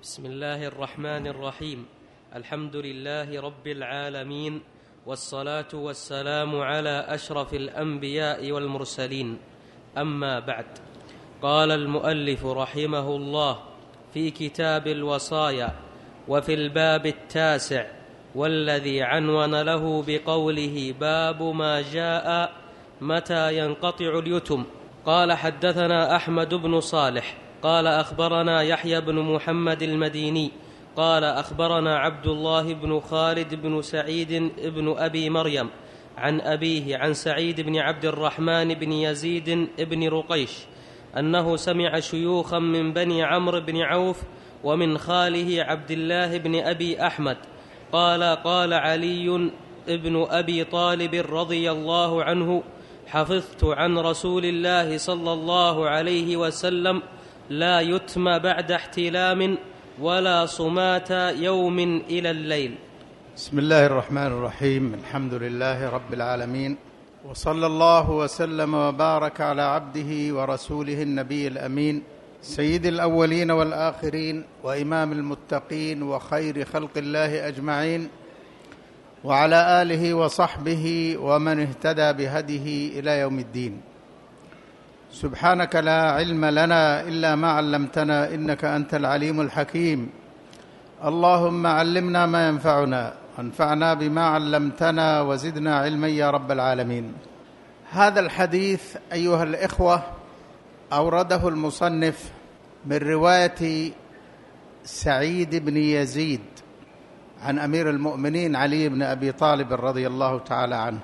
بسم الله الرحمن الرحيم. الحمد لله رب العالمين، والصلاة والسلام على أشرف الأنبياء والمرسلين، أما بعد. قال المؤلف رحمه الله في كتاب الوصايا وفي الباب 9 والذي عنون له بقوله باب ما جاء متى ينقطع اليتم. قال حدثنا أحمد بن صالح قال أخبرنا يحيى بن محمد المديني قال أخبرنا عبد الله بن خالد بن سعيد بن أبي مريم عن أبيه عن سعيد بن عبد الرحمن بن يزيد بن رقيش أنه سمع شيوخا من بني عمرو بن عوف ومن خاله عبد الله بن أبي أحمد قال علي بن أبي طالب رضي الله عنه: حفظت عن رسول الله صلى الله عليه وسلم لا يتم بعد احتلام ولا صمات يوم إلى الليل. بسم الله الرحمن الرحيم. الحمد لله رب العالمين، وصلى الله وسلم وبارك على عبده ورسوله النبي الأمين سيد الأولين والآخرين وإمام المتقين وخير خلق الله أجمعين، وعلى آله وصحبه ومن اهتدى بهديه إلى يوم الدين. سبحانك لا علم لنا إلا ما علمتنا إنك أنت العليم الحكيم. اللهم علمنا ما ينفعنا وانفعنا بما علمتنا وزدنا علما يا رب العالمين. هذا الحديث أيها الإخوة أورده المصنف من رواية سعيد بن يزيد عن أمير المؤمنين علي بن أبي طالب رضي الله تعالى عنه،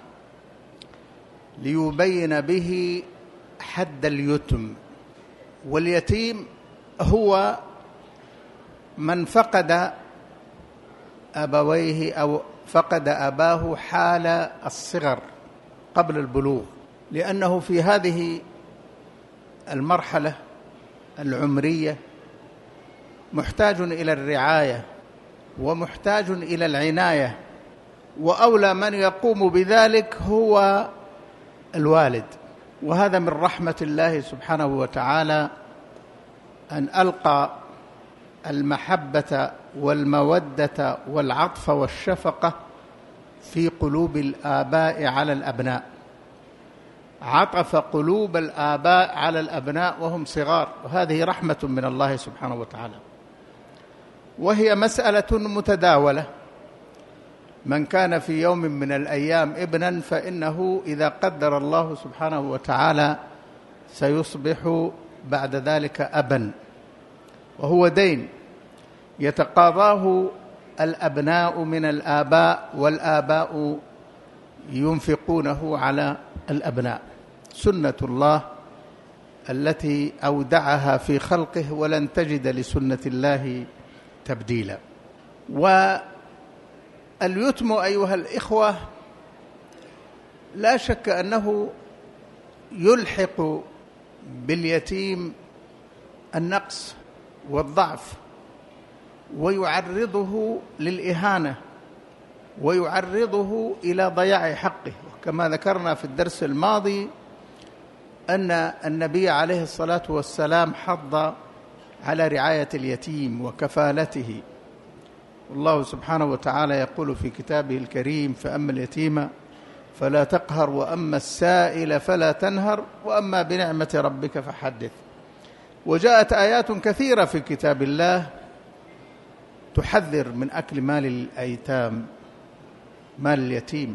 ليبين به حد اليتم. واليتيم هو من فقد أبويه أو فقد أباه حال الصغر قبل البلوغ، لأنه في هذه المرحلة العمرية محتاج إلى الرعاية ومحتاج إلى العناية، وأولى من يقوم بذلك هو الوالد. وهذا من رحمة الله سبحانه وتعالى أن ألقى المحبة والمودة والعطف والشفقة في قلوب الآباء على الأبناء. عطف قلوب الآباء على الأبناء وهم صغار، وهذه رحمة من الله سبحانه وتعالى، وهي مسألة متداولة. من كان في يوم من الأيام ابنا فإنه إذا قدر الله سبحانه وتعالى سيصبح بعد ذلك أبا، وهو دين يتقاضاه الأبناء من الآباء، والآباء ينفقونه على الأبناء. سنة الله التي أودعها في خلقه، ولن تجد لسنة الله تبديلا. واليتم أيها الإخوة لا شك أنه يلحق باليتيم النقص والضعف، ويعرضه للإهانة، ويعرضه إلى ضياع حقه. وكما ذكرنا في الدرس الماضي أن النبي عليه الصلاة والسلام حض على رعاية اليتيم وكفالته. والله سبحانه وتعالى يقول في كتابه الكريم: فأما اليتيم فلا تقهر وأما السائل فلا تنهر وأما بنعمة ربك فحدث. وجاءت آيات كثيرة في كتاب الله تحذر من أكل مال الأيتام، مال اليتيم.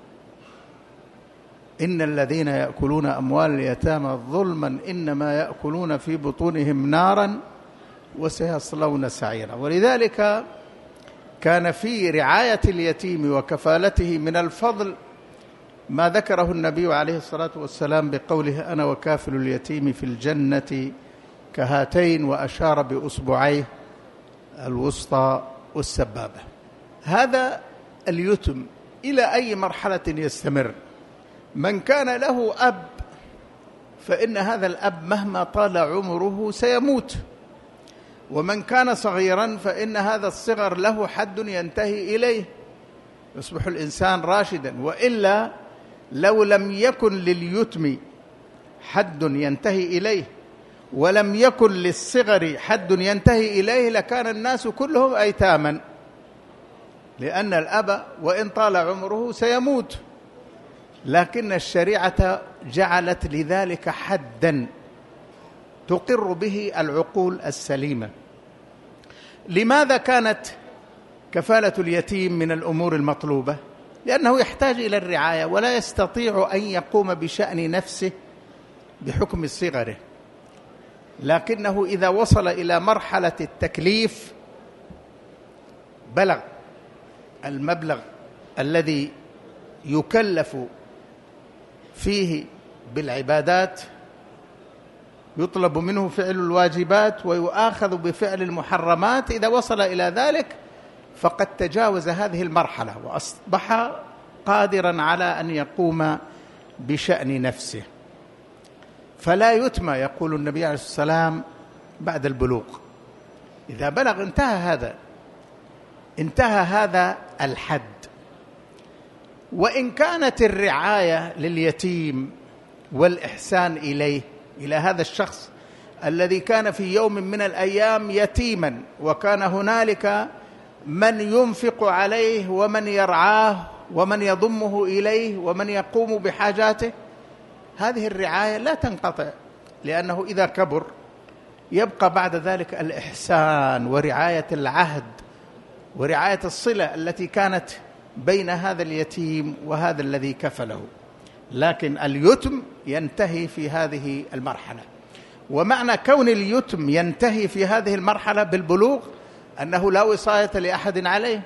إن الذين يأكلون أموال اليتامى ظلما إنما يأكلون في بطونهم نارا وسيصلون سعيرا. ولذلك كان في رعاية اليتيم وكفالته من الفضل ما ذكره النبي عليه الصلاة والسلام بقوله: أنا وكافل اليتيم في الجنة كهاتين، وأشار بأصبعيه الوسطى والسبابة. هذا اليتم إلى أي مرحلة يستمر؟ من كان له أب فإن هذا الأب مهما طال عمره سيموت، ومن كان صغيرا فإن هذا الصغر له حد ينتهي إليه، يصبح الإنسان راشدا. وإلا لو لم يكن لليتم حد ينتهي إليه ولم يكن للصغر حد ينتهي إليه لكان الناس كلهم أيتاما، لأن الأب وإن طال عمره سيموت، لكن الشريعة جعلت لذلك حدا تقر به العقول السليمة. لماذا كانت كفالة اليتيم من الأمور المطلوبة؟ لأنه يحتاج إلى الرعاية ولا يستطيع أن يقوم بشأن نفسه بحكم صغره، لكنه إذا وصل إلى مرحلة التكليف بلغ المبلغ الذي يكلف فيه بالعبادات، يطلب منه فعل الواجبات ويؤاخذ بفعل المحرمات، إذا وصل إلى ذلك فقد تجاوز هذه المرحلة وأصبح قادرا على أن يقوم بشأن نفسه. فلا يتمى، يقول النبي عليه الصلاة والسلام، بعد البلوغ. إذا بلغ انتهى هذا الحد. وإن كانت الرعاية لليتيم والإحسان إليه، إلى هذا الشخص الذي كان في يوم من الأيام يتيما وكان هنالك من ينفق عليه ومن يرعاه ومن يضمه إليه ومن يقوم بحاجاته، هذه الرعاية لا تنقطع، لأنه إذا كبر يبقى بعد ذلك الإحسان ورعاية العهد ورعاية الصلة التي كانت بين هذا اليتيم وهذا الذي كفله. لكن اليتم ينتهي في هذه المرحلة، ومعنى كون اليتم ينتهي في هذه المرحلة بالبلوغ أنه لا وصاية لأحد عليه،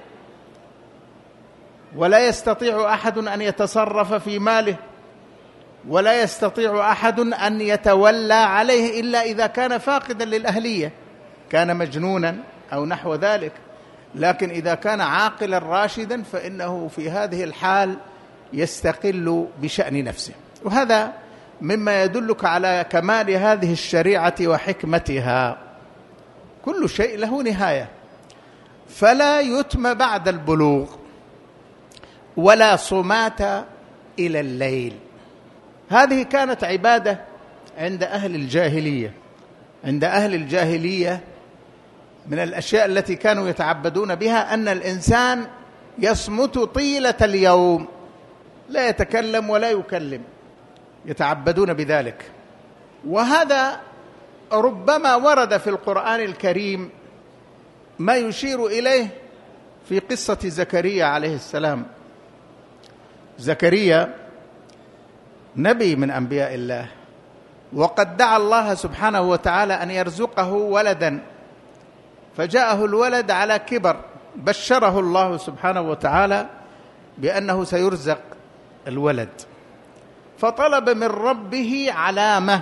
ولا يستطيع أحد أن يتصرف في ماله، ولا يستطيع أحد أن يتولى عليه إلا إذا كان فاقدا للأهلية، كان مجنونا أو نحو ذلك. لكن إذا كان عاقلا راشدا فإنه في هذه الحال يستقل بشأن نفسه. وهذا مما يدلك على كمال هذه الشريعة وحكمتها. كل شيء له نهاية، فلا يتم بعد البلوغ ولا صمات إلى الليل. هذه كانت عبادة عند أهل الجاهلية. عند أهل الجاهلية من الأشياء التي كانوا يتعبدون بها أن الإنسان يصمت طيلة اليوم، لا يتكلم ولا يكلم، يتعبدون بذلك. وهذا ربما ورد في القرآن الكريم ما يشير إليه في قصة زكريا عليه السلام. زكريا نبي من أنبياء الله، وقد دعا الله سبحانه وتعالى أن يرزقه ولدا، فجاءه الولد على كبر، بشره الله سبحانه وتعالى بأنه سيرزق الولد، فطلب من ربه علامة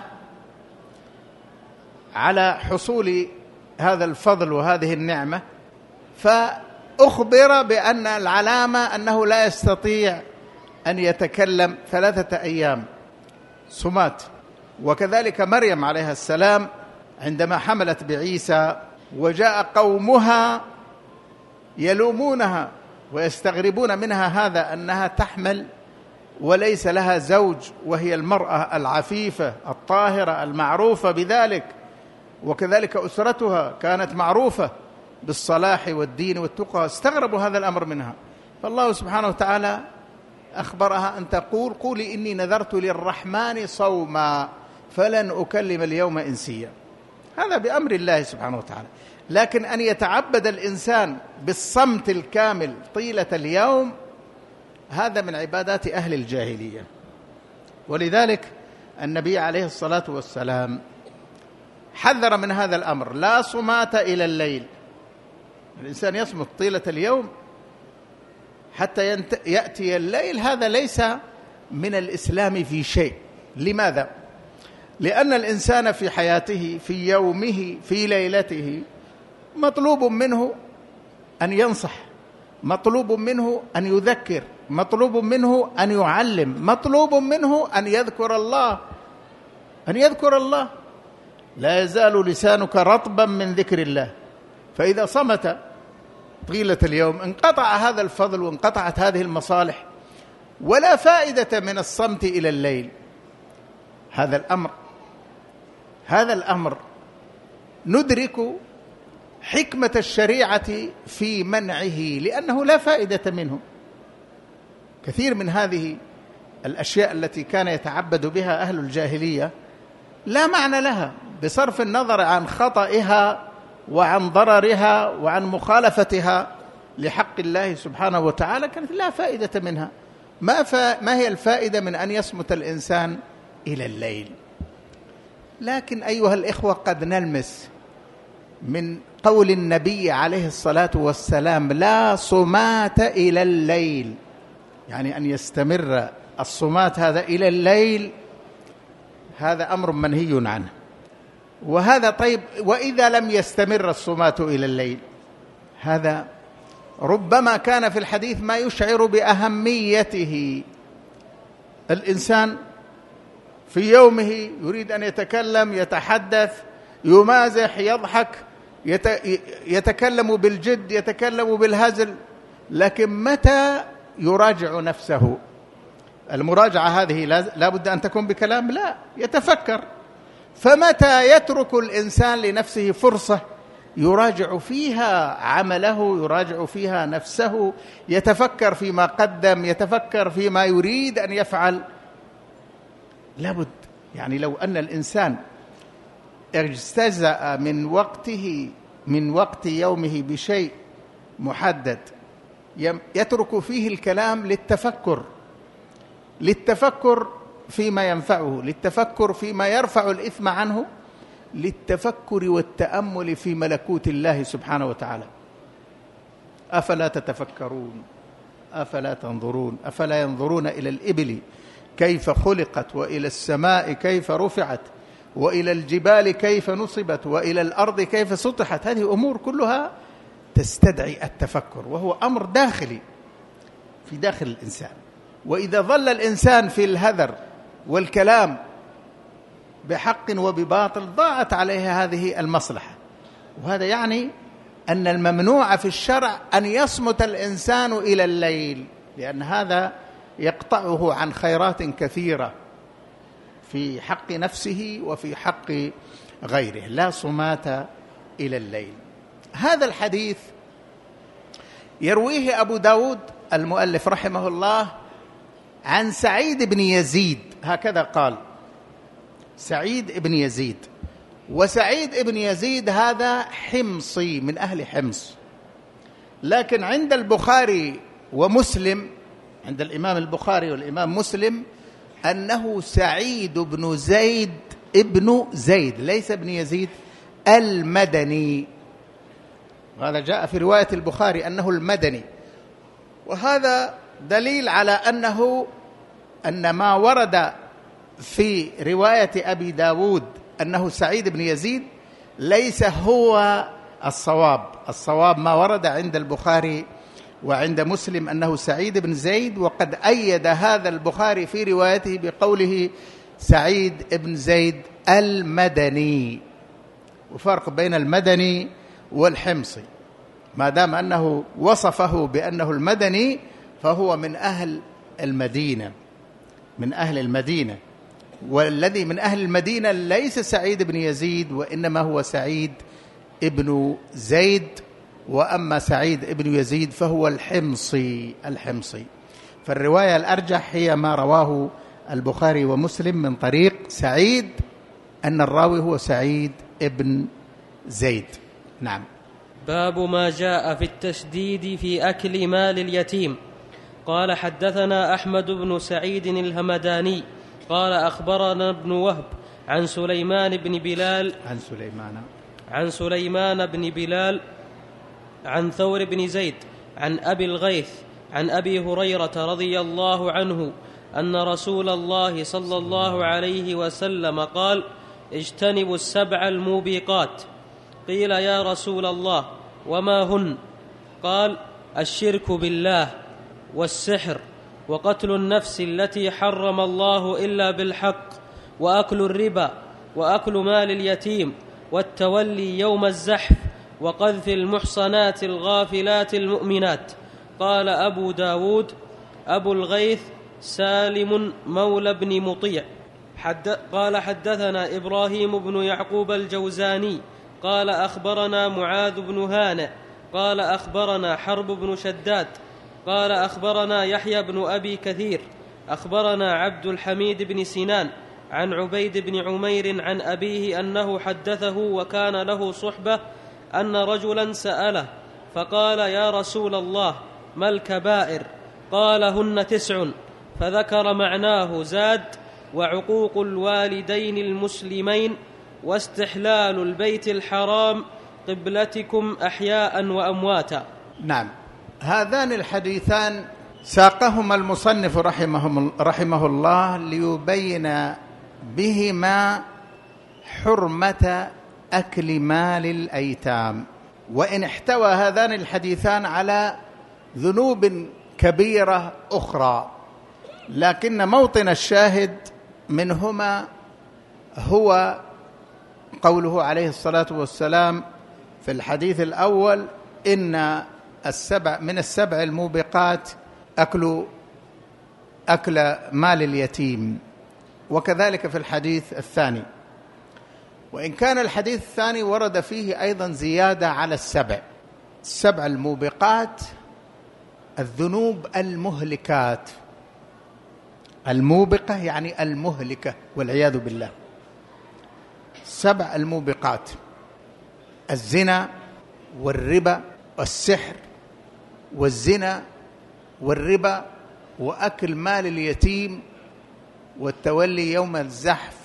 على حصول هذا الفضل وهذه النعمة، فأخبر بأن العلامة أنه لا يستطيع أن يتكلم 3 أيام صمات. وكذلك مريم عليها السلام عندما حملت بعيسى وجاء قومها يلومونها ويستغربون منها هذا أنها تحمل وليس لها زوج، وهي المرأة العفيفة الطاهرة المعروفة بذلك، وكذلك أسرتها كانت معروفة بالصلاح والدين والتقى، استغربوا هذا الأمر منها. فالله سبحانه وتعالى أخبرها أن تقول: قولي إني نذرت للرحمن صوما فلن أكلم اليوم إنسيا. هذا بأمر الله سبحانه وتعالى. لكن أن يتعبد الإنسان بالصمت الكامل طيلة اليوم هذا من عبادات أهل الجاهلية. ولذلك النبي عليه الصلاة والسلام حذر من هذا الأمر: لا صمات إلى الليل. الإنسان يصمت طيلة اليوم حتى يأتي الليل، هذا ليس من الإسلام في شيء. لماذا؟ لأن الإنسان في حياته، في يومه، في ليلته، مطلوب منه أن ينصح، مطلوب منه أن يذكر، مطلوب منه أن يعلم، مطلوب منه أن يذكر الله، أن يذكر الله. لا يزال لسانك رطبا من ذكر الله. فإذا صمت طيلة اليوم انقطع هذا الفضل وانقطعت هذه المصالح، ولا فائدة من الصمت إلى الليل. هذا الأمر هذا الأمر ندرك حكمة الشريعة في منعه، لأنه لا فائدة منه. كثير من هذه الأشياء التي كان يتعبد بها أهل الجاهلية لا معنى لها، بصرف النظر عن خطئها وعن ضررها وعن مخالفتها لحق الله سبحانه وتعالى، كانت لا فائدة منها. ما هي الفائدة من أن يصمت الإنسان إلى الليل؟ لكن أيها الإخوة، قد نلمس من قول النبي عليه الصلاة والسلام: لا صمات إلى الليل، يعني أن يستمر الصمات هذا إلى الليل، هذا أمر منهي عنه. وهذا طيب، وإذا لم يستمر الصمات إلى الليل، هذا ربما كان في الحديث ما يشعر بأهميته. الإنسان في يومه يريد أن يتكلم، يتحدث، يمازح، يضحك، يتكلم بالجد، يتكلم بالهزل، لكن متى يراجع نفسه؟ المراجعة هذه لا بد أن تكون بكلام، لا، يتفكر. فمتى يترك الإنسان لنفسه فرصة يراجع فيها عمله، يراجع فيها نفسه، يتفكر فيما قدم، يتفكر فيما يريد أن يفعل؟ لابد. يعني لو أن الإنسان اجتزأ من وقت يومه بشيء محدد يترك فيه الكلام للتفكر فيما ينفعه، للتفكر فيما يرفع الإثم عنه، للتفكر والتأمل في ملكوت الله سبحانه وتعالى. أفلا تتفكرون؟ أفلا تنظرون؟ أفلا ينظرون إلى الإبل كيف خلقت، وإلى السماء كيف رفعت، وإلى الجبال كيف نصبت، وإلى الأرض كيف سطحت؟ هذه أمور كلها تستدعي التفكر، وهو أمر داخلي في داخل الإنسان. وإذا ظل الإنسان في الهذر والكلام بحق وبباطل ضاعت عليه هذه المصلحة. وهذا يعني أن الممنوع في الشرع أن يصمت الإنسان إلى الليل، لأن هذا يقطعه عن خيرات كثيرة في حق نفسه وفي حق غيره. لا صمات إلى الليل. هذا الحديث يرويه أبو داود المؤلف رحمه الله عن سعيد بن يزيد، هكذا قال: سعيد بن يزيد. وسعيد بن يزيد هذا حمصي من أهل حمص، لكن عند البخاري ومسلم، عند الإمام البخاري والإمام مسلم، أنه سعيد بن زيد ابن زيد، ليس ابن يزيد، المدني. هذا جاء في رواية البخاري أنه المدني، وهذا دليل على أن ما ورد في رواية أبي داود أنه سعيد بن يزيد ليس هو الصواب ما ورد عند البخاري وعند مسلم أنه سعيد بن زيد. وقد أيد هذا البخاري في روايته بقوله سعيد بن زيد المدني. وفرق بين المدني والحمصي، ما دام أنه وصفه بأنه المدني فهو من أهل المدينة، والذي من أهل المدينة ليس سعيد بن يزيد، وإنما هو سعيد ابن زيد. وأما سعيد ابن يزيد فهو الحمصي. فالرواية الأرجح هي ما رواه البخاري ومسلم من طريق سعيد، أن الراوي هو سعيد ابن زيد. نعم. باب ما جاء في التشديد في أكل مال اليتيم. قال: حدثنا أحمد بن سعيد الهمداني قال: أخبرنا ابن وهب عن سليمان بن بلال عن ثور بن زيد عن أبي الغيث عن أبي هريرة رضي الله عنه أن رسول الله صلى الله عليه وسلم قال: اجتنبوا السبع الموبقات. قيل: يا رسول الله وما هن؟ قال: الشرك بالله، والسحر، وقتل النفس التي حرم الله إلا بالحق، وأكل الربا، وأكل مال اليتيم، والتولي يوم الزحف، وقذف المحصنات الغافلات المؤمنات. قال أبو داود: أبو الغيث سالم مولى بن مطيع. قال حدثنا إبراهيم بن يعقوب الجوزاني قال أخبرنا معاذ بن هانئ قال أخبرنا حرب بن شداد قال أخبرنا يحيى بن أبي كثير أخبرنا عبد الحميد بن سنان عن عبيد بن عمير عن أبيه أنه حدثه وكان له صحبة أن رجلا سأله فقال: يا رسول الله، ما الكبائر؟ قال: هن 9. فذكر معناه: زاد، وعقوق الوالدين المسلمين، واستحلال البيت الحرام، قبلتكم أحياء وأمواتا. نعم، هذان الحديثان ساقهما المصنف رحمه الله ليبين بهما حرمة أكل مال الأيتام. وإن احتوى هذان الحديثان على ذنوب كبيرة أخرى، لكن موطن الشاهد منهما هو قوله عليه الصلاة والسلام في الحديث الأول: إن من السبع الموبقات أكل مال اليتيم، وكذلك في الحديث الثاني. وإن كان الحديث الثاني ورد فيه أيضا زيادة على السبع الموبقات، الذنوب المهلكات. الموبقة يعني المهلكة والعياذ بالله. 7 الموبقات: الزنا والربا والسحر والزنا والربا وأكل مال اليتيم والتولي يوم الزحف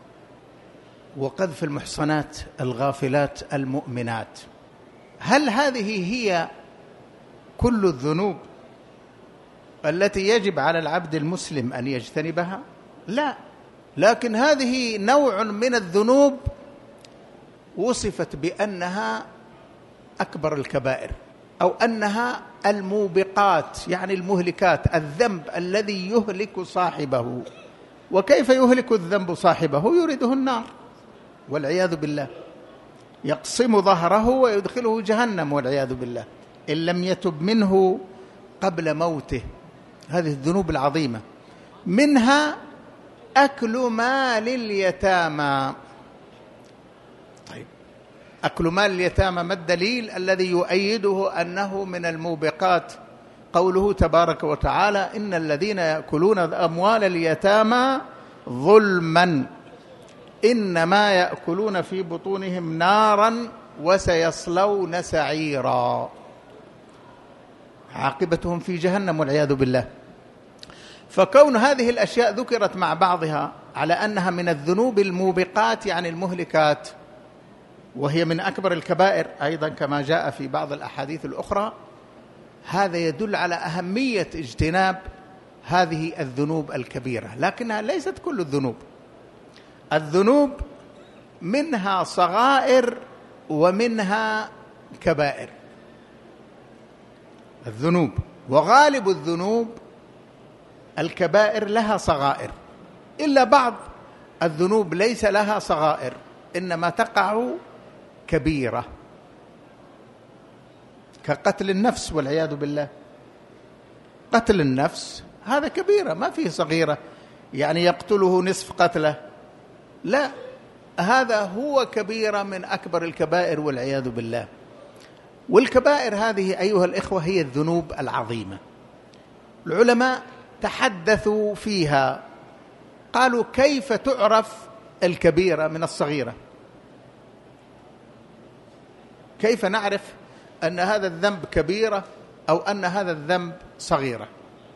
وقذف المحصنات الغافلات المؤمنات. هل هذه هي كل الذنوب التي يجب على العبد المسلم أن يجتنبها؟ لا، لكن هذه نوع من الذنوب وصفت بأنها أكبر الكبائر، أو أنها الموبقات يعني المهلكات، الذنب الذي يهلك صاحبه. وكيف يهلك الذنب صاحبه؟ يريده النار والعياذ بالله، يقصم ظهره ويدخله جهنم والعياذ بالله إن لم يتب منه قبل موته. هذه الذنوب العظيمة، منها أكل مال اليتامى. طيب، أكل مال اليتامى ما الدليل الذي يؤيده أنه من الموبقات؟ قوله تبارك وتعالى: إن الذين يأكلون أموال اليتامى ظلما إنما يأكلون في بطونهم نارا وسيصلون سعيرا، عاقبتهم في جهنم والعياذ بالله. فكون هذه الأشياء ذكرت مع بعضها على أنها من الذنوب الموبقات يعني المهلكات، وهي من أكبر الكبائر أيضا كما جاء في بعض الأحاديث الأخرى، هذا يدل على أهمية اجتناب هذه الذنوب الكبيرة. لكنها ليست كل الذنوب منها صغائر ومنها كبائر. الذنوب، وغالب الذنوب الكبائر لها صغائر، إلا بعض الذنوب ليس لها صغائر إنما تقع كبيرة، كقتل النفس والعياذ بالله. قتل النفس هذا كبيرة، ما فيه صغيرة يعني يقتله نصف قتله، لا، هذا هو كبيرة من أكبر الكبائر والعياذ بالله. والكبائر هذه أيها الإخوة هي الذنوب العظيمة. العلماء تحدثوا فيها، قالوا: كيف تعرف الكبيرة من الصغيرة؟ كيف نعرف أن هذا الذنب كبيرة أو أن هذا الذنب صغيرة؟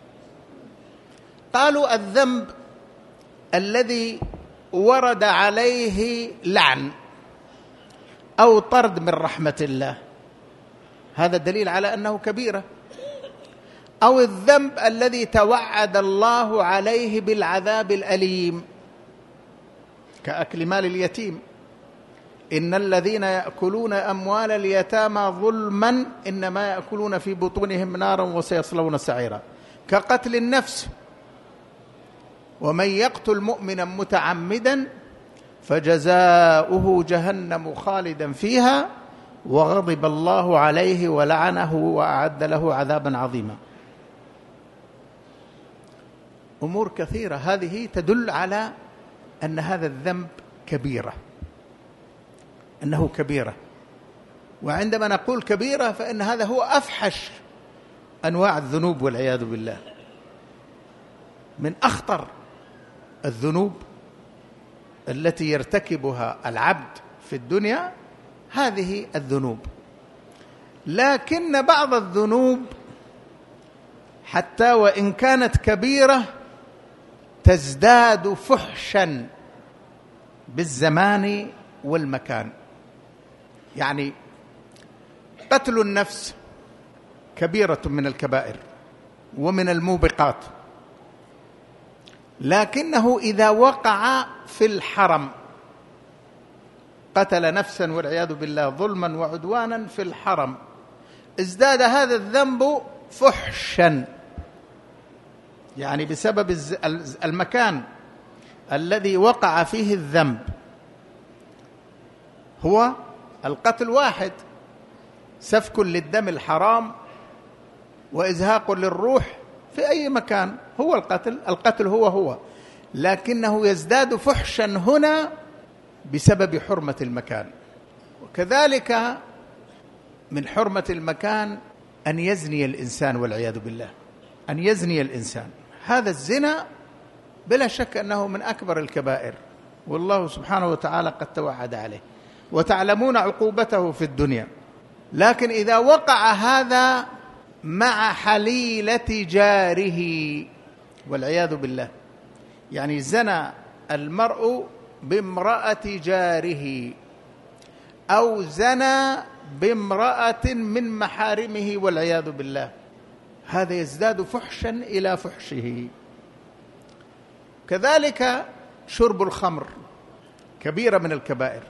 قالوا: الذنب الذي ورد عليه لعن أو طرد من رحمة الله، هذا دليل على أنه كبيرة. أو الذنب الذي توعد الله عليه بالعذاب الأليم، كأكل مال اليتيم: إن الذين يأكلون أموال اليتامى ظلما إنما يأكلون في بطونهم نارا وسيصلون سعيرا. كقتل النفس: ومن يقتل مؤمنا متعمدا فجزاؤه جهنم خالدا فيها وغضب الله عليه ولعنه وأعد له عذابا عظيما. أمور كثيرة هذه تدل على أن هذا الذنب كبيرة، أنه كبيرة. وعندما نقول كبيرة فإن هذا هو أفحش أنواع الذنوب والعياذ بالله، من أخطر الذنوب التي يرتكبها العبد في الدنيا هذه الذنوب. لكن بعض الذنوب حتى وإن كانت كبيرة تزداد فحشا بالزمان والمكان. يعني قتل النفس كبيرة من الكبائر ومن الموبقات، لكنه إذا وقع في الحرم، قتل نفسا والعياذ بالله ظلما وعدوانا في الحرم، ازداد هذا الذنب فحشا، يعني بسبب المكان الذي وقع فيه الذنب. هو القتل واحد، سفك للدم الحرام وإزهاق للروح في أي مكان، هو القتل هو، لكنه يزداد فحشا هنا بسبب حرمة المكان. وكذلك من حرمة المكان أن يزني الإنسان والعياذ بالله، أن يزني الإنسان. هذا الزنا بلا شك أنه من أكبر الكبائر، والله سبحانه وتعالى قد توعد عليه، وتعلمون عقوبته في الدنيا. لكن إذا وقع هذا مع حليلة جاره والعياذ بالله، يعني زنى المرء بامرأة جاره أو زنى بامرأة من محارمه والعياذ بالله، هذا يزداد فحشا إلى فحشه. كذلك شرب الخمر كبيرة من الكبائر،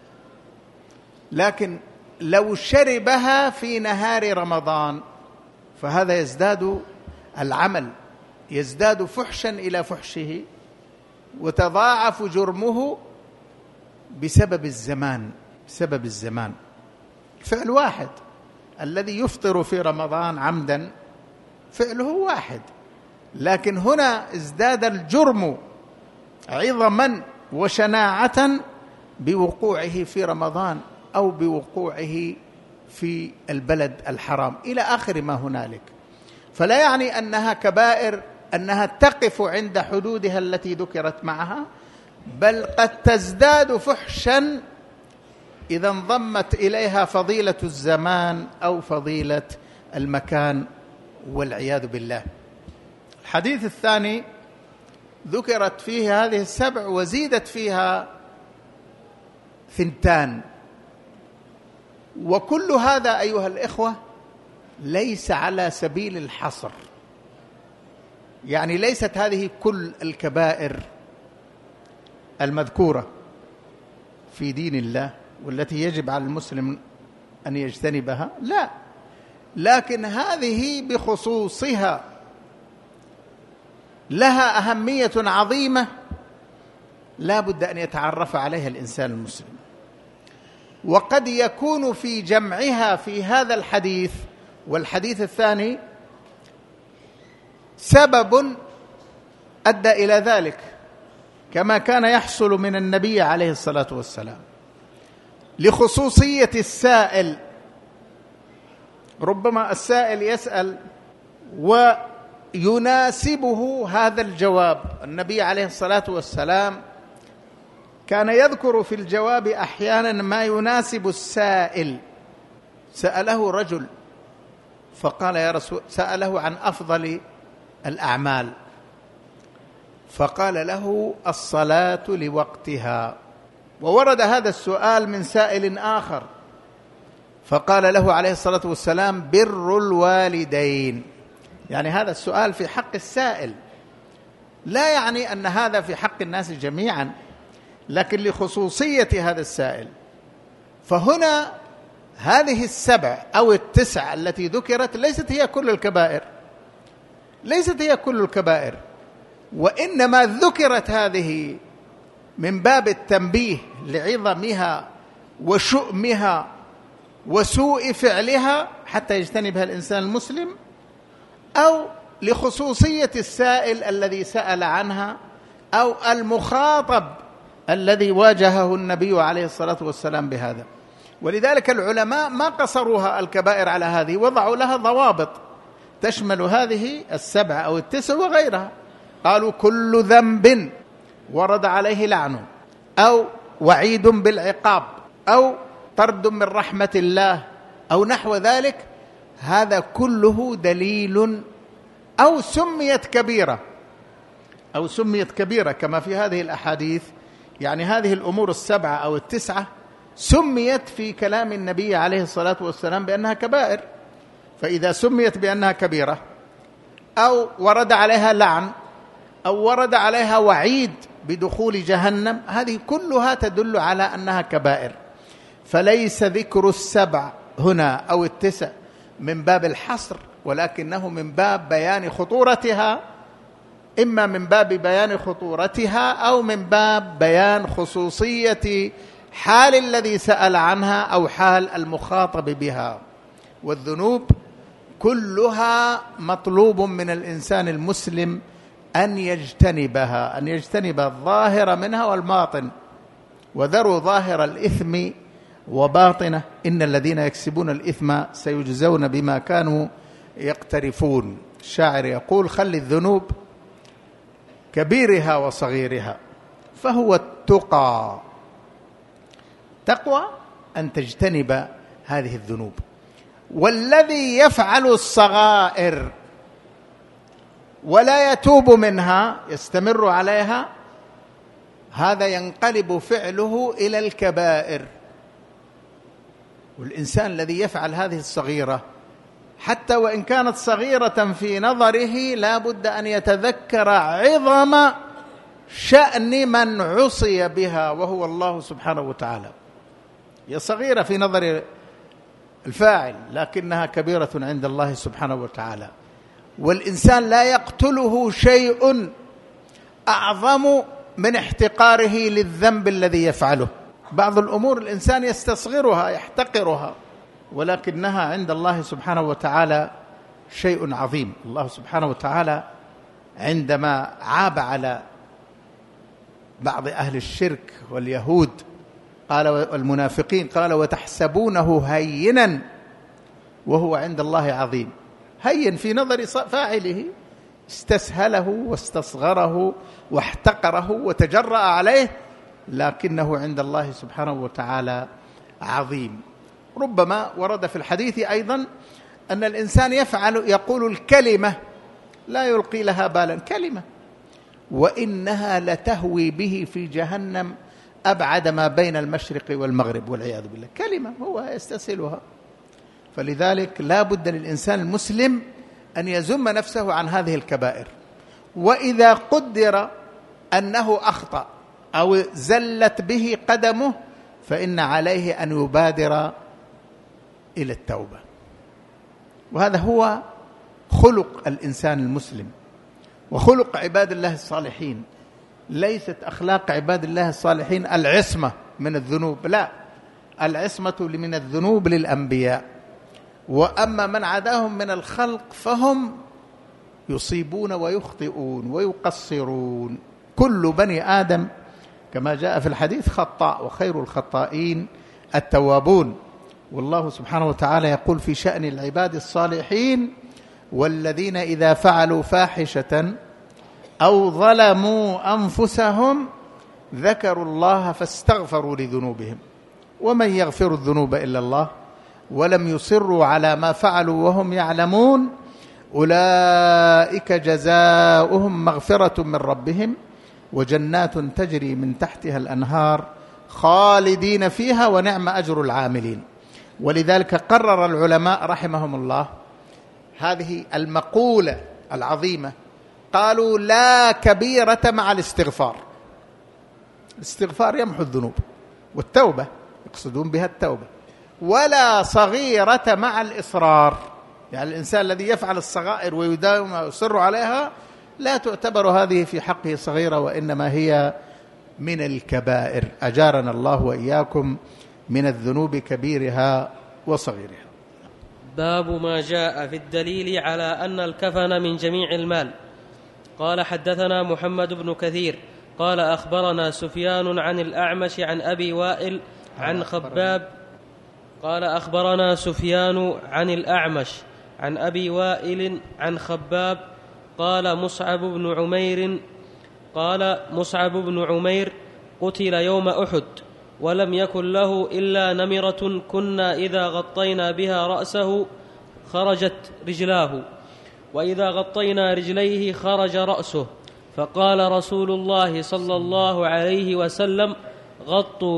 لكن لو شربها في نهار رمضان فهذا يزداد العمل، يزداد فحشا إلى فحشه، وتضاعف جرمه بسبب الزمان. بسبب الزمان، فعل واحد الذي يفطر في رمضان عمدا فعله واحد، لكن هنا ازداد الجرم عظما وشناعة بوقوعه في رمضان أو بوقوعه في البلد الحرام إلى آخر ما هنالك. فلا يعني أنها كبائر أنها تقف عند حدودها التي ذكرت معها، بل قد تزداد فحشا إذا انضمت إليها فضيلة الزمان أو فضيلة المكان والعياذ بالله. الحديث الثاني ذكرت فيه هذه السبع وزيدت فيها 2، وكل هذا أيها الإخوة ليس على سبيل الحصر، يعني ليست هذه كل الكبائر المذكورة في دين الله والتي يجب على المسلم أن يجتنبها، لا، لكن هذه بخصوصها لها أهمية عظيمة لا بد أن يتعرف عليها الإنسان المسلم. وقد يكون في جمعها في هذا الحديث والحديث الثاني سبب أدى إلى ذلك، كما كان يحصل من النبي عليه الصلاة والسلام لخصوصية السائل. ربما السائل يسأل ويناسبه هذا الجواب. النبي عليه الصلاة والسلام كان يذكر في الجواب أحيانا ما يناسب السائل. سأله رجل فقال يا رسول، سأله عن أفضل الأعمال فقال له الصلاة لوقتها. وورد هذا السؤال من سائل آخر فقال له عليه الصلاة والسلام بر الوالدين. يعني هذا السؤال في حق السائل، لا يعني أن هذا في حق الناس جميعا، لكن لخصوصية هذا السائل. فهنا هذه 7 أو 9 التي ذكرت ليست هي كل الكبائر، ليست هي كل الكبائر، وإنما ذكرت هذه من باب التنبيه لعظمها وشؤمها وسوء فعلها حتى يجتنبها الإنسان المسلم، أو لخصوصية السائل الذي سأل عنها أو المخاطب الذي واجهه النبي عليه الصلاة والسلام بهذا. ولذلك العلماء ما قصروها الكبائر على هذه، وضعوا لها ضوابط تشمل هذه 7 أو 9 وغيرها. قالوا كل ذنب ورد عليه لعن أو وعيد بالعقاب أو طرد من رحمة الله أو نحو ذلك، هذا كله دليل أو سميت كبيرة كما في هذه الأحاديث. يعني هذه الأمور 7 أو 9 سميت في كلام النبي عليه الصلاة والسلام بأنها كبائر، فإذا سميت بأنها كبيرة أو ورد عليها لعن أو ورد عليها وعيد بدخول جهنم، هذه كلها تدل على أنها كبائر. فليس ذكر 7 هنا أو 9 من باب الحصر، ولكنه من باب بيان خطورتها، إما من باب بيان خطورتها أو من باب بيان خصوصية حال الذي سأل عنها أو حال المخاطب بها. والذنوب كلها مطلوب من الإنسان المسلم أن يجتنبها، أن يجتنب الظاهر منها والباطن. وذروا ظاهر الإثم وباطنه، إن الذين يكسبون الإثم سيجزون بما كانوا يقترفون. الشاعر يقول: خل الذنوب كبيرها وصغيرها فهو التقى. تقوى أن تجتنب هذه الذنوب. والذي يفعل الصغائر ولا يتوب منها، يستمر عليها، هذا ينقلب فعله إلى الكبائر. والإنسان الذي يفعل هذه الصغيرة حتى وإن كانت صغيرة في نظره لا بد أن يتذكر عظم شأن من عصي بها وهو الله سبحانه وتعالى. هي صغيرة في نظر الفاعل لكنها كبيرة عند الله سبحانه وتعالى. والإنسان لا يقتله شيء أعظم من احتقاره للذنب الذي يفعله. بعض الأمور الإنسان يستصغرها يحتقرها، ولكنها عند الله سبحانه وتعالى شيء عظيم. الله سبحانه وتعالى عندما عاب على بعض أهل الشرك واليهود قال والمنافقين قال: وتحسبونه هينا وهو عند الله عظيم. هين في نظر فاعله، استسهله واستصغره واحتقره وتجرأ عليه، لكنه عند الله سبحانه وتعالى عظيم. ربما ورد في الحديث أيضا أن الإنسان يقول الكلمة لا يلقي لها بالا، كلمة، وإنها لتهوي به في جهنم أبعد ما بين المشرق والمغرب والعياذ بالله. كلمة هو يستسهلها. فلذلك لا بد للإنسان المسلم أن يزم نفسه عن هذه الكبائر. وإذا قدر أنه أخطأ أو زلت به قدمه فإن عليه أن يبادر إلى التوبة. وهذا هو خلق الإنسان المسلم وخلق عباد الله الصالحين. ليست أخلاق عباد الله الصالحين العصمة من الذنوب، لا، العصمة من الذنوب للأنبياء، وأما من عداهم من الخلق فهم يصيبون ويخطئون ويقصرون. كل بني آدم كما جاء في الحديث خطاء، وخير الخطائين التوابون. والله سبحانه وتعالى يقول في شأن العباد الصالحين: والذين إذا فعلوا فاحشة أو ظلموا أنفسهم ذكروا الله فاستغفروا لذنوبهم ومن يغفر الذنوب إلا الله ولم يصروا على ما فعلوا وهم يعلمون أولئك جزاؤهم مغفرة من ربهم وجنات تجري من تحتها الأنهار خالدين فيها ونعم أجر العاملين. ولذلك قرر العلماء رحمهم الله هذه المقولة العظيمة، قالوا: لا كبيرة مع الاستغفار. الاستغفار يمحو الذنوب، والتوبة يقصدون بها التوبة. ولا صغيرة مع الإصرار، يعني الإنسان الذي يفعل الصغائر ويداوم ويصر عليها لا تعتبر هذه في حقه صغيرة، وإنما هي من الكبائر. أجارنا الله وإياكم من الذنوب كبيرها وصغيرها. باب ما جاء في الدليل على أن الكفن من جميع المال. قال: حدثنا محمد بن كثير قال أخبرنا سفيان عن الأعمش عن أبي وائل عن خباب قال أخبرنا سفيان عن الأعمش عن أبي وائل عن خباب قال مصعب بن عمير قتل يوم أحد ولم يكن له إلا نمرة كنا إذا غطينا بها رأسه خرجت رجلاه وإذا غطينا رجليه خرج رأسه فقال رسول الله صلى الله عليه وسلم غطوا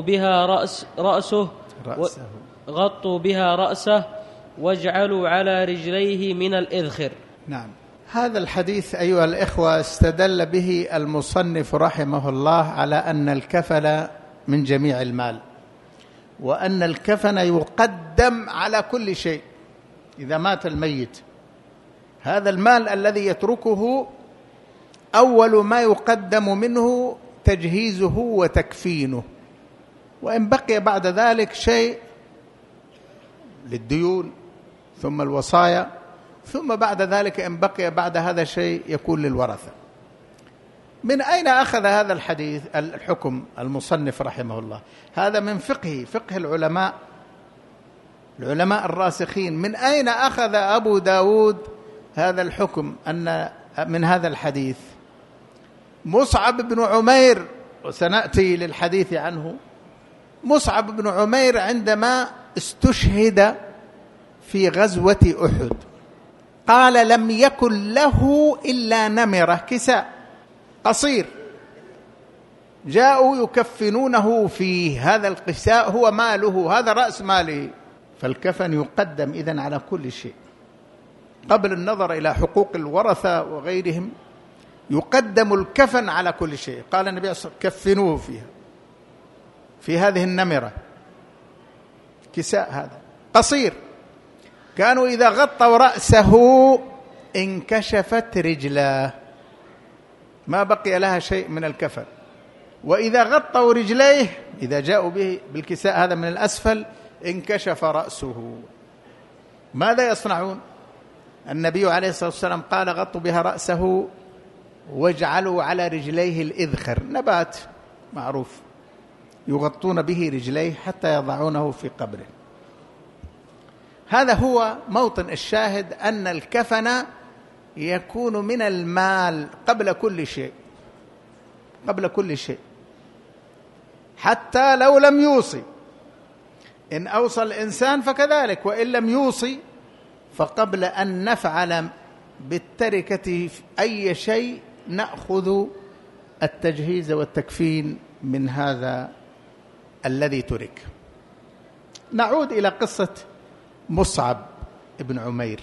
بها رأسه واجعلوا على رجليه من الإذخر. نعم. هذا الحديث أيها الإخوة استدل به المصنف رحمه الله على أن الكفن من جميع المال، وأن الكفن يقدم على كل شيء. إذا مات الميت هذا المال الذي يتركه أول ما يقدم منه تجهيزه وتكفينه، وإن بقي بعد ذلك شيء للديون ثم الوصايا، ثم بعد ذلك إن بقي بعد هذا شيء يكون للورثة. من أين أخذ هذا الحديث الحكم المصنف رحمه الله؟ هذا من فقه العلماء الراسخين. من أين أخذ أبو داود هذا الحكم أن من هذا الحديث؟ مصعب بن عمير، وسنأتي للحديث عنه. مصعب بن عمير عندما استشهد في غزوة أحد قال لم يكن له إلا نمرة، كساء قصير، جاءوا يكفنونه فيه. هذا الكساء هو ماله، هذا رأس ماله. فالكفن يقدم إذن على كل شيء قبل النظر إلى حقوق الورثة وغيرهم، يقدم الكفن على كل شيء. قال النبي صلى الله عليه وسلم كفنوه فيها، في هذه النمرة، كساء هذا قصير. كانوا إذا غطوا رأسه انكشفت رجلاه، ما بقي لها شيء من الكفن. وإذا غطوا رجليه، إذا جاءوا به بالكساء هذا من الأسفل، انكشف رأسه. ماذا يصنعون؟ النبي عليه الصلاة والسلام قال غطوا بها رأسه واجعلوا على رجليه الإذخر، نبات معروف يغطون به رجليه حتى يضعونه في قبره. هذا هو موطن الشاهد، أن الكفن يكون من المال قبل كل شيء، قبل كل شيء، حتى لو لم يوصي. إن أوصى الإنسان فكذلك، وإن لم يوصي فقبل أن نفعل بالتركة أي شيء نأخذ التجهيز والتكفين من هذا الذي ترك. نعود إلى قصة مصعب ابن عمير.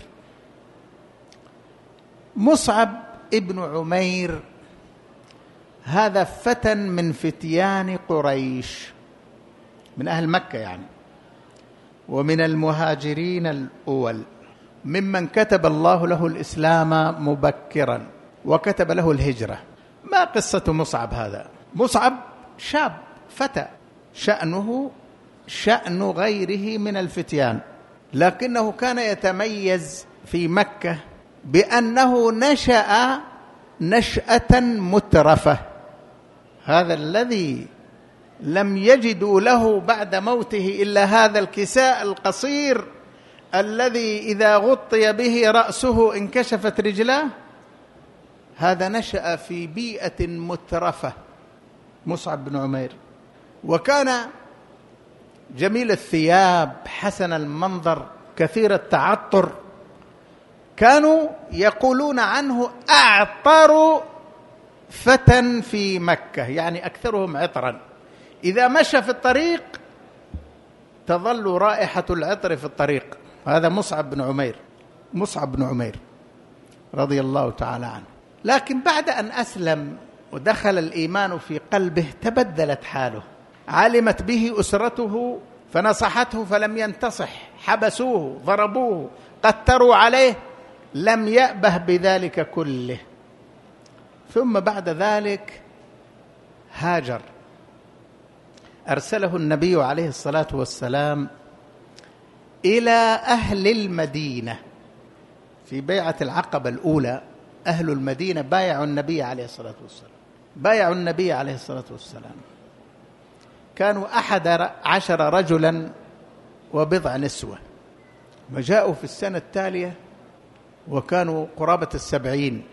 مصعب ابن عمير هذا فتى من فتيان قريش، من أهل مكة يعني، ومن المهاجرين الأول، ممن كتب الله له الإسلام مبكرا وكتب له الهجرة. ما قصة مصعب هذا؟ مصعب شاب فتى، شأنه شأن غيره من الفتيان، لكنه كان يتميز في مكة بأنه نشأ نشأة مترفة. هذا الذي لم يجدوا له بعد موته إلا هذا الكساء القصير الذي إذا غطي به رأسه انكشفت رجلاه، هذا نشأ في بيئة مترفة مصعب بن عمير، وكان جميل الثياب، حسن المنظر، كثير التعطر. كانوا يقولون عنه أعطر فتى في مكة، يعني أكثرهم عطرا. إذا مشى في الطريق تظل رائحة العطر في الطريق. هذا مصعب بن عمير رضي الله تعالى عنه. لكن بعد أن أسلم ودخل الإيمان في قلبه تبدلت حاله. علمت به أسرته فنصحته فلم ينتصح، حبسوه، ضربوه، قتروا عليه، لم يأبه بذلك كله. ثم بعد ذلك هاجر، أرسله النبي عليه الصلاة والسلام إلى أهل المدينة في بيعة العقبة الأولى. أهل المدينة بايعوا النبي عليه الصلاة والسلام بايعوا النبي عليه الصلاة والسلام، كانوا 11 رجلا وبضع نسوة، وجاءوا في السنة التالية وكانوا قرابة 70،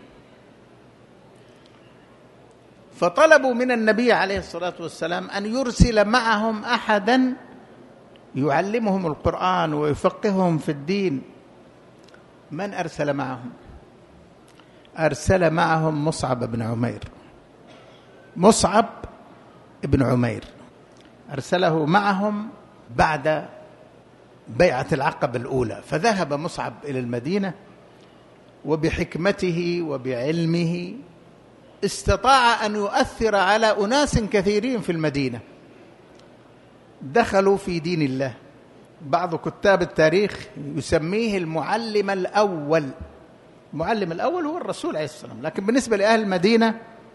فطلبوا من النبي عليه الصلاة والسلام أن يرسل معهم أحدا يعلمهم القرآن ويفقههم في الدين. من أرسل معهم؟ أرسل معهم مصعب بن عمير. مصعب بن عمير أرسله معهم بعد بيعة العقبة الأولى، فذهب مصعب إلى المدينة، وبحكمته وبعلمه استطاع أن يؤثر على أناس كثيرين في المدينة دخلوا في دين الله. بعض كتاب التاريخ يسميه المعلم الأول. المعلم الأول هو الرسول عليه الصلاة والسلام، لكن بالنسبة لأهل المدينة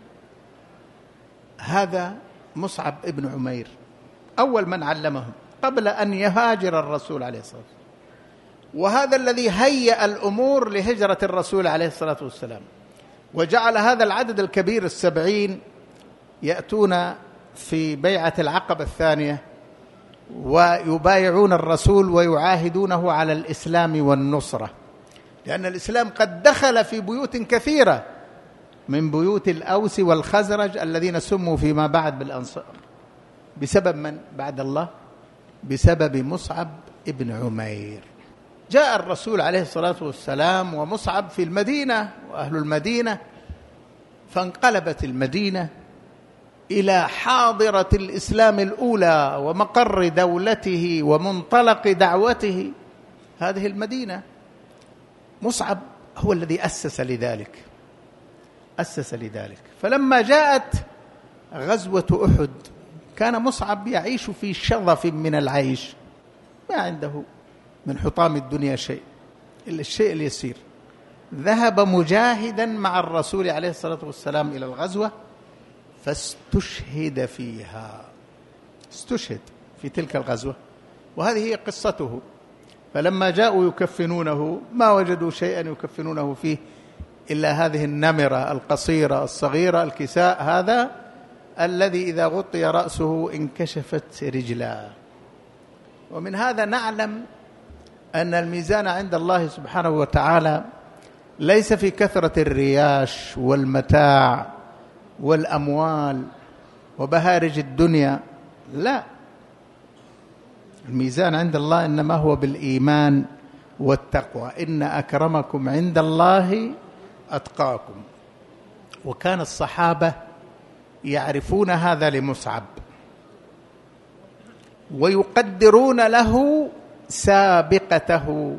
هذا مصعب ابن عمير أول من علمهم قبل أن يهاجر الرسول عليه الصلاة والسلام، وهذا الذي هيأ الأمور لهجرة الرسول عليه الصلاة والسلام، وجعل هذا العدد الكبير 70 يأتون في بيعة العقبة الثانية ويبايعون الرسول ويعاهدونه على الإسلام والنصرة، لأن الإسلام قد دخل في بيوت كثيرة من بيوت الأوس والخزرج الذين سموا فيما بعد بالأنصار. بسبب من بعد الله؟ بسبب مصعب ابن عمير. جاء الرسول عليه الصلاة والسلام ومصعب في المدينة وأهل المدينة، فانقلبت المدينة إلى حاضرة الإسلام الأولى ومقر دولته ومنطلق دعوته، هذه المدينة. مصعب هو الذي أسس لذلك. فلما جاءت غزوة أحد كان مصعب يعيش في شظف من العيش، ما عنده من حطام الدنيا شيء إلا الشيء اليسير. ذهب مجاهدا مع الرسول عليه الصلاة والسلام إلى الغزوة فاستشهد فيها، استشهد في تلك الغزوة، وهذه هي قصته. فلما جاءوا يكفنونه ما وجدوا شيئا يكفنونه فيه إلا هذه النمرة القصيرة الصغيرة، الكساء هذا الذي إذا غطي رأسه انكشفت رجلاه. ومن هذا نعلم أن الميزان عند الله سبحانه وتعالى ليس في كثرة الرياش والمتاع والأموال وبهارج الدنيا، لا، الميزان عند الله إنما هو بالإيمان والتقوى، إن أكرمكم عند الله أتقاكم. وكان الصحابة يعرفون هذا لمصعب ويقدرون له سابقته،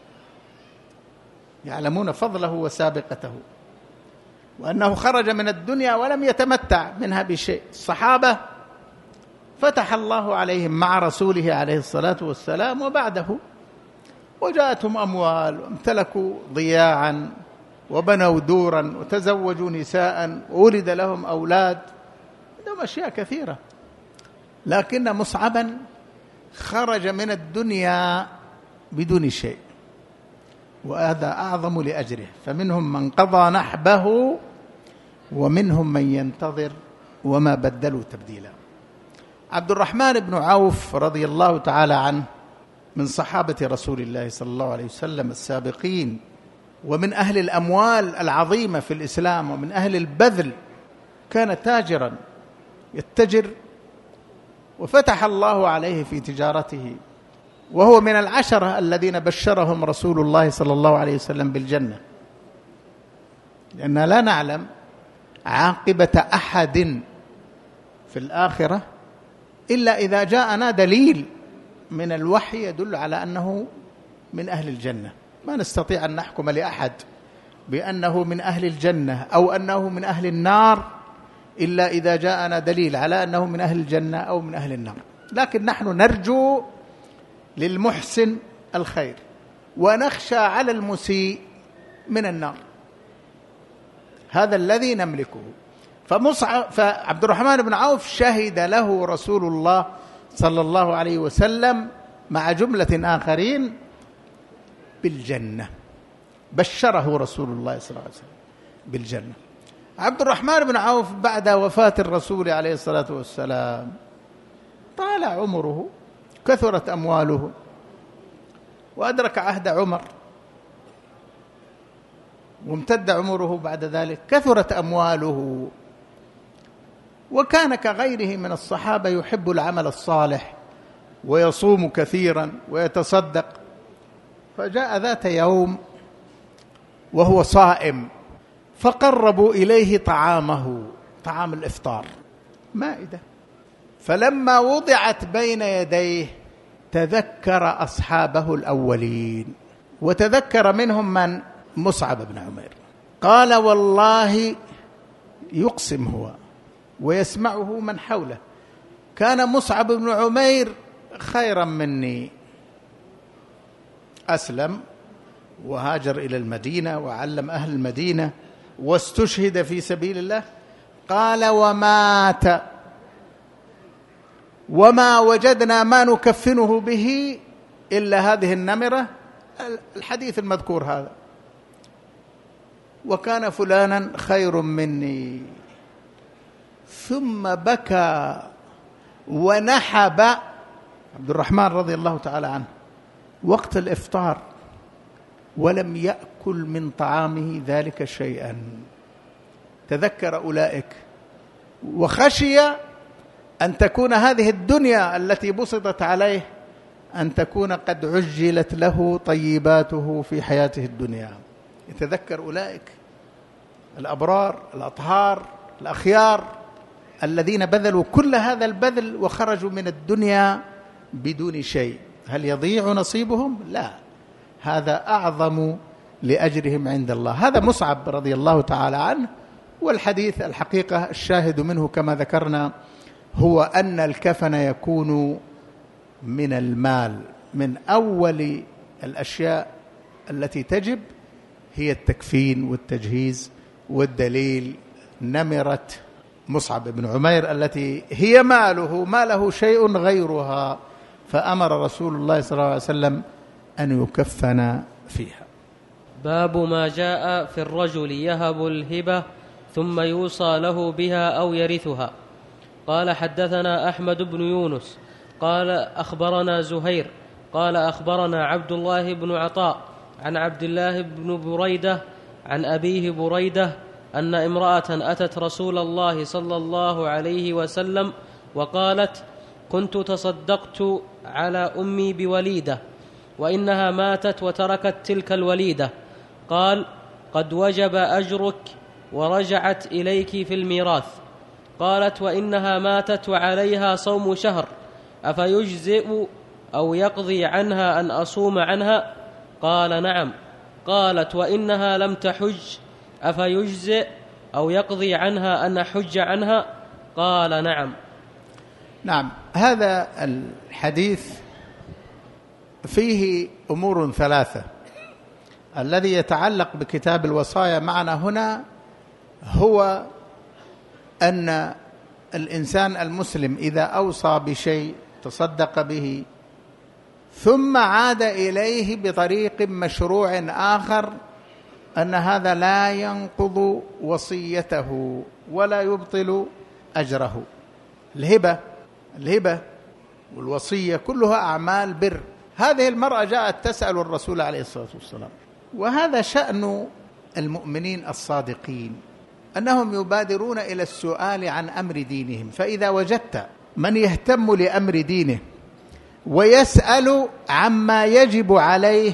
يعلمون فضله وسابقته، وأنه خرج من الدنيا ولم يتمتع منها بشيء. الصحابة فتح الله عليهم مع رسوله عليه الصلاة والسلام وبعده، وجاءتهم أموال وامتلكوا ضياعا وبنوا دورا وتزوجوا نساء وولد لهم أولاد، عندهم أشياء كثيرة. لكن مصعبا خرج من الدنيا بدون شيء، وهذا أعظم لأجره. فمنهم من قضى نحبه ومنهم من ينتظر وما بدلوا تبديلا. عبد الرحمن بن عوف رضي الله تعالى عنه من صحابة رسول الله صلى الله عليه وسلم السابقين، ومن أهل الأموال العظيمة في الإسلام ومن أهل البذل، كان تاجرا يتجر وفتح الله عليه في تجارته، وهو من العشرة الذين بشرهم رسول الله صلى الله عليه وسلم بالجنة، لأننا لا نعلم عاقبة أحد في الآخرة إلا إذا جاءنا دليل من الوحي يدل على أنه من أهل الجنة. ما نستطيع أن نحكم لأحد بأنه من أهل الجنة أو أنه من أهل النار إلا إذا جاءنا دليل على أنه من أهل الجنة أو من أهل النار. لكن نحن نرجو للمحسن الخير ونخشى على المسيء من النار، هذا الذي نملكه. فعبد الرحمن بن عوف شهد له رسول الله صلى الله عليه وسلم مع جملة آخرين بالجنة، بشره رسول الله صلى الله عليه وسلم بالجنة. عبد الرحمن بن عوف بعد وفاة الرسول عليه الصلاة والسلام طال عمره، كثرت أمواله، وأدرك عهد عمر وامتد عمره بعد ذلك، كثرت أمواله، وكان كغيره من الصحابة يحب العمل الصالح ويصوم كثيرا ويتصدق. فجاء ذات يوم وهو صائم فقربوا إليه طعامه، طعام الإفطار، مائدة، فلما وضعت بين يديه تذكر أصحابه الأولين، وتذكر منهم من؟ مصعب بن عمير. قال والله، يقسم هو ويسمعه من حوله، كان مصعب بن عمير خيرا مني، أسلم وهاجر إلى المدينة وعلم أهل المدينة واستشهد في سبيل الله. قال ومات وما وجدنا ما نكفنه به إلا هذه النمرة، الحديث المذكور هذا، وكان فلانا خير مني. ثم بكى ونحب عبد الرحمن رضي الله تعالى عنه وقت الإفطار، ولم يأكل من طعامه ذلك شيئا. تذكر أولئك وخشي أن تكون هذه الدنيا التي بسطت عليه أن تكون قد عجلت له طيباته في حياته الدنيا. يتذكر أولئك الأبرار الأطهار الأخيار الذين بذلوا كل هذا البذل وخرجوا من الدنيا بدون شيء. هل يضيع نصيبهم؟ لا، هذا أعظم لأجرهم عند الله. هذا مصعب رضي الله تعالى عنه. والحديث الحقيقة الشاهد منه كما ذكرنا هو أن الكفن يكون من المال. من أول الأشياء التي تجب هي التكفين والتجهيز، والدليل نمرة مصعب بن عمير التي هي ماله، ما له شيء غيرها، فأمر رسول الله صلى الله عليه وسلم أن يكفن فيها. باب ما جاء في الرجل يهب الهبة ثم يوصى له بها أو يرثها. قال حدثنا أحمد بن يونس قال أخبرنا زهير قال أخبرنا عبد الله بن عطاء عن عبد الله بن بريدة عن أبيه بريدة أن امرأة أتت رسول الله صلى الله عليه وسلم وقالت: كنت تصدقت على أمي بوليدة وإنها ماتت وتركت تلك الوليدة. قال: قد وجب أجرك ورجعت إليك في الميراث. قالت: وإنها ماتت وعليها صوم شهر، أفيجزئ أو يقضي عنها أن أصوم عنها؟ قال: نعم. قالت: وإنها لم تحج، أفيجزئ أو يقضي عنها أن أحج عنها؟ قال: نعم. نعم، هذا الحديث فيه أمور ثلاثة. الذي يتعلق بكتاب الوصايا معنا هنا هو أن الإنسان المسلم إذا أوصى بشيء تصدق به ثم عاد إليه بطريق مشروع آخر، أن هذا لا ينقض وصيته ولا يبطل أجره. الهبة والوصية كلها أعمال بر. هذه المرأة جاءت تسأل الرسول عليه الصلاة والسلام، وهذا شأن المؤمنين الصادقين، أنهم يبادرون إلى السؤال عن أمر دينهم. فإذا وجدت من يهتم لأمر دينه ويسأل عما يجب عليه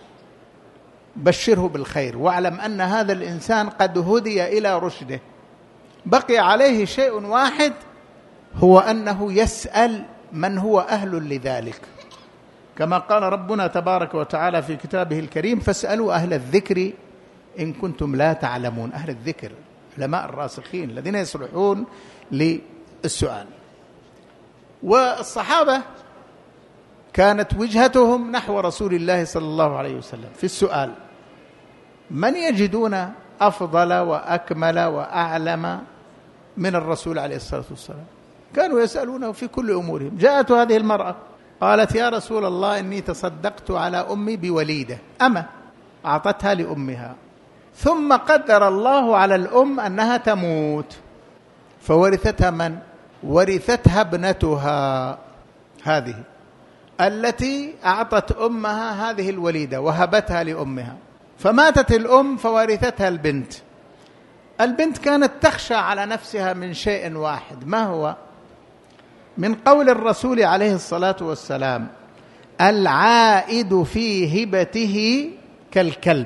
بشره بالخير، واعلم أن هذا الإنسان قد هدي إلى رشده. بقي عليه شيء واحد، هو أنه يسأل من هو أهل لذلك، كما قال ربنا تبارك وتعالى في كتابه الكريم: فاسألوا أهل الذكر إن كنتم لا تعلمون. أهل الذكر علماء الراسخين الذين يصلحون للسؤال. والصحابة كانت وجهتهم نحو رسول الله صلى الله عليه وسلم في السؤال، من يجدون أفضل وأكمل وأعلم من الرسول عليه الصلاة والسلام؟ كانوا يسألونه في كل أمورهم. جاءت هذه المرأة قالت: يا رسول الله، إني تصدقت على أمي بوليدة، أعطتها لأمها، ثم قدر الله على الأم أنها تموت، فورثتها من؟ ورثتها ابنتها هذه التي أعطت أمها هذه الوليدة وهبتها لأمها، فماتت الأم فورثتها البنت. البنت كانت تخشى على نفسها من شيء واحد، ما هو؟ من قول الرسول عليه الصلاة والسلام: العائد في هبته كالكلب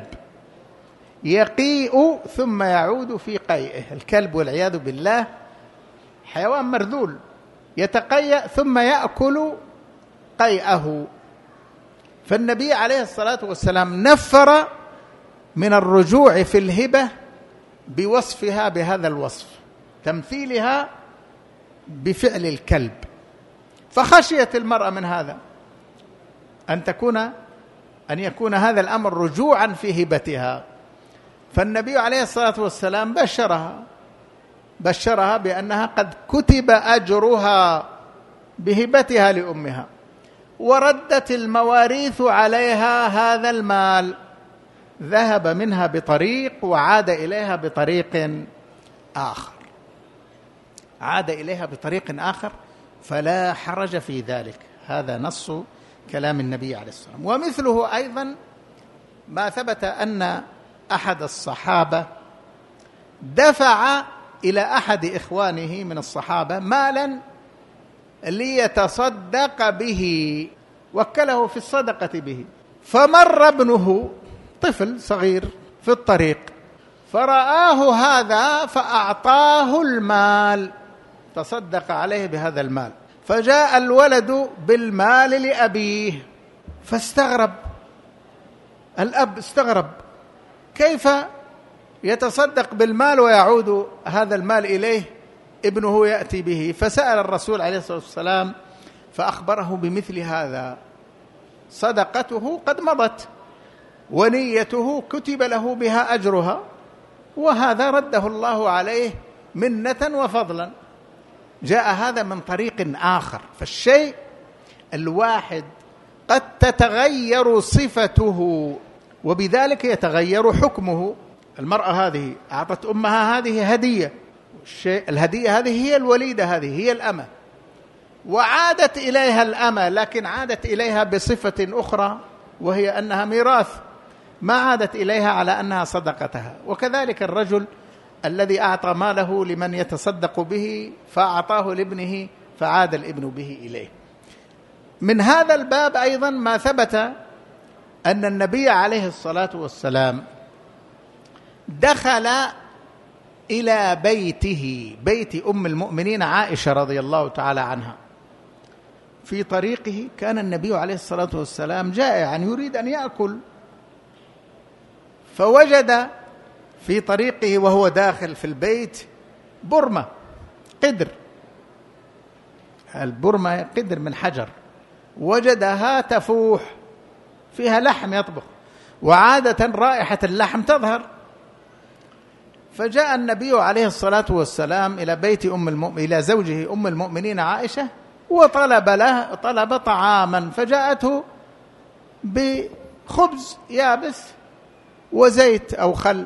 يقيء ثم يعود في قيئه. الكلب والعياذ بالله حيوان مرذول يتقيأ ثم يأكل قيئه. فالنبي عليه الصلاة والسلام نفر من الرجوع في الهبة بوصفها بهذا الوصف، تمثيلها بفعل الكلب، فخشيت المرأة من هذا أن يكون هذا الأمر رجوعا في هبتها. فالنبي عليه الصلاة والسلام بشرها بأنها قد كتب أجرها بهبتها لأمها، وردت المواريث عليها هذا المال، ذهب منها بطريق وعاد إليها بطريق آخر، عاد إليها بطريق آخر، فلا حرج في ذلك. هذا نص كلام النبي عليه الصلاة والسلام. ومثله أيضا ما ثبت أن أحد الصحابة دفع إلى أحد إخوانه من الصحابة مالا ليتصدق به، وكله في الصدقة به، فمر ابنه طفل صغير في الطريق فرآه هذا فأعطاه المال، تصدق عليه بهذا المال، فجاء الولد بالمال لأبيه، فاستغرب الأب، استغرب كيف يتصدق بالمال ويعود هذا المال إليه، ابنه يأتي به. فسأل الرسول عليه الصلاة والسلام فأخبره بمثل هذا، صدقته قد مضت ونيته كتب له بها أجرها، وهذا رده الله عليه منة وفضلا. جاء هذا من طريق آخر. فالشيء الواحد قد تتغير صفته وبذلك يتغير حكمه. المرأة هذه أعطت أمها هذه هدية، الهدية هذه هي الوليدة، هذه هي الأمة، وعادت إليها الأمة، لكن عادت إليها بصفة أخرى وهي أنها ميراث، ما عادت إليها على أنها صدقتها. وكذلك الرجل الذي أعطى ماله لمن يتصدق به فأعطاه لابنه فعاد الابن به إليه. من هذا الباب أيضا ما ثبت أن النبي عليه الصلاة والسلام دخل إلى بيته، بيت أم المؤمنين عائشة رضي الله تعالى عنها. في طريقه كان النبي عليه الصلاة والسلام جائعا يريد أن يأكل، فوجد في طريقه وهو داخل في البيت برمة قدر، البرمة قدر من حجر، وجدها تفوح فيها لحم يطبخ، وعادة رائحة اللحم تظهر. فجاء النبي عليه الصلاة والسلام إلى بيت إلى زوجه أم المؤمنين عائشة طلب طعاما، فجاءته بخبز يابس وزيت أو خل.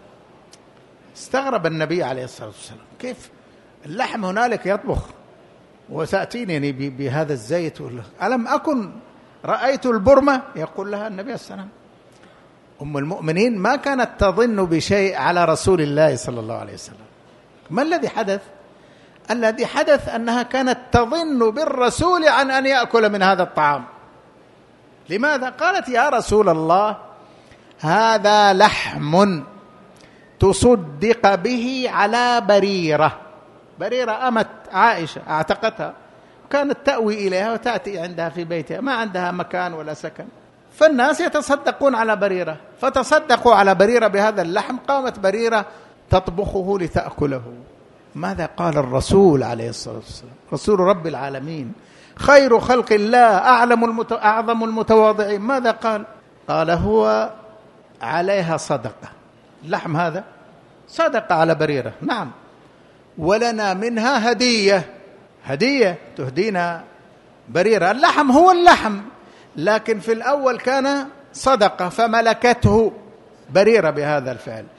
استغرب النبي عليه الصلاة والسلام، كيف اللحم هنالك يطبخ وتأتيني بهذا الزيت؟ ألم أكن رأيت البرمة؟ يقول لها النبي عليه الصلاة والسلام. أم المؤمنين ما كانت تظن بشيء على رسول الله صلى الله عليه وسلم. ما الذي حدث؟ الذي حدث أنها كانت تظن بالرسول عن أن يأكل من هذا الطعام. لماذا؟ قالت يا رسول الله هذا لحم تصدق به على بريرة. بريرة أمت عائشة اعتقتها، كانت تأوي إليها وتأتي عندها في بيتها، ما عندها مكان ولا سكن، فالناس يتصدقون على بريرة، فتصدقوا على بريرة بهذا اللحم، قامت بريرة تطبخه لتأكله. ماذا قال الرسول عليه الصلاة والسلام، رسول رب العالمين خير خلق الله أعظم المتواضعين؟ ماذا قال؟ قال هو عليها صدقة، اللحم هذا صدقة على بريرة، نعم، ولنا منها هدية تهدينا بريرة. اللحم هو اللحم، لكن في الأول كان صدقة فملكته بريرة بهذا الفعل.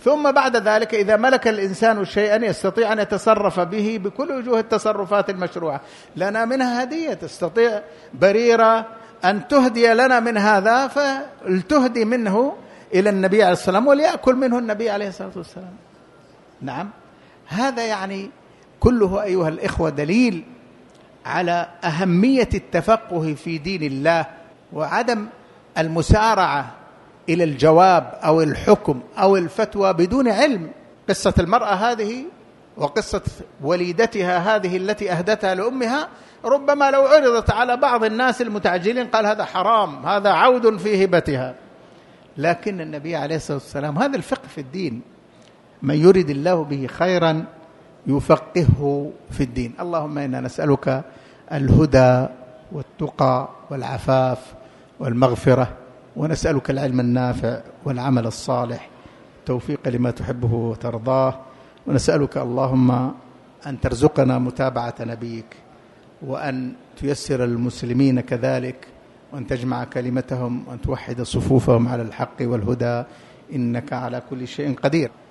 ثم بعد ذلك إذا ملك الإنسان شيئا يستطيع أن يتصرف به بكل وجوه التصرفات المشروعة. لنا منها هدية، تستطيع بريرة أن تهدي لنا من هذا، فلتهدي منه إلى النبي عليه الصلاة والسلام وليأكل منه النبي عليه الصلاة والسلام. نعم، هذا يعني كله أيها الإخوة دليل على أهمية التفقه في دين الله وعدم المسارعة إلى الجواب أو الحكم أو الفتوى بدون علم. قصة المرأة هذه وقصة وليدتها هذه التي أهدتها لأمها ربما لو عرضت على بعض الناس المتعجلين قال هذا حرام، هذا عود في هبتها، لكن النبي عليه الصلاة والسلام هذا الفقه في الدين، من يرد الله به خيرا يفقهه في الدين. اللهم إنا نسألك الهدى والتقى والعفاف والمغفرة، ونسألك العلم النافع والعمل الصالح، توفيق لما تحبه وترضاه، ونسألك اللهم أن ترزقنا متابعة نبيك، وأن تيسر المسلمين كذلك، وأن تجمع كلمتهم، وأن توحد صفوفهم على الحق والهدى، إنك على كل شيء قدير.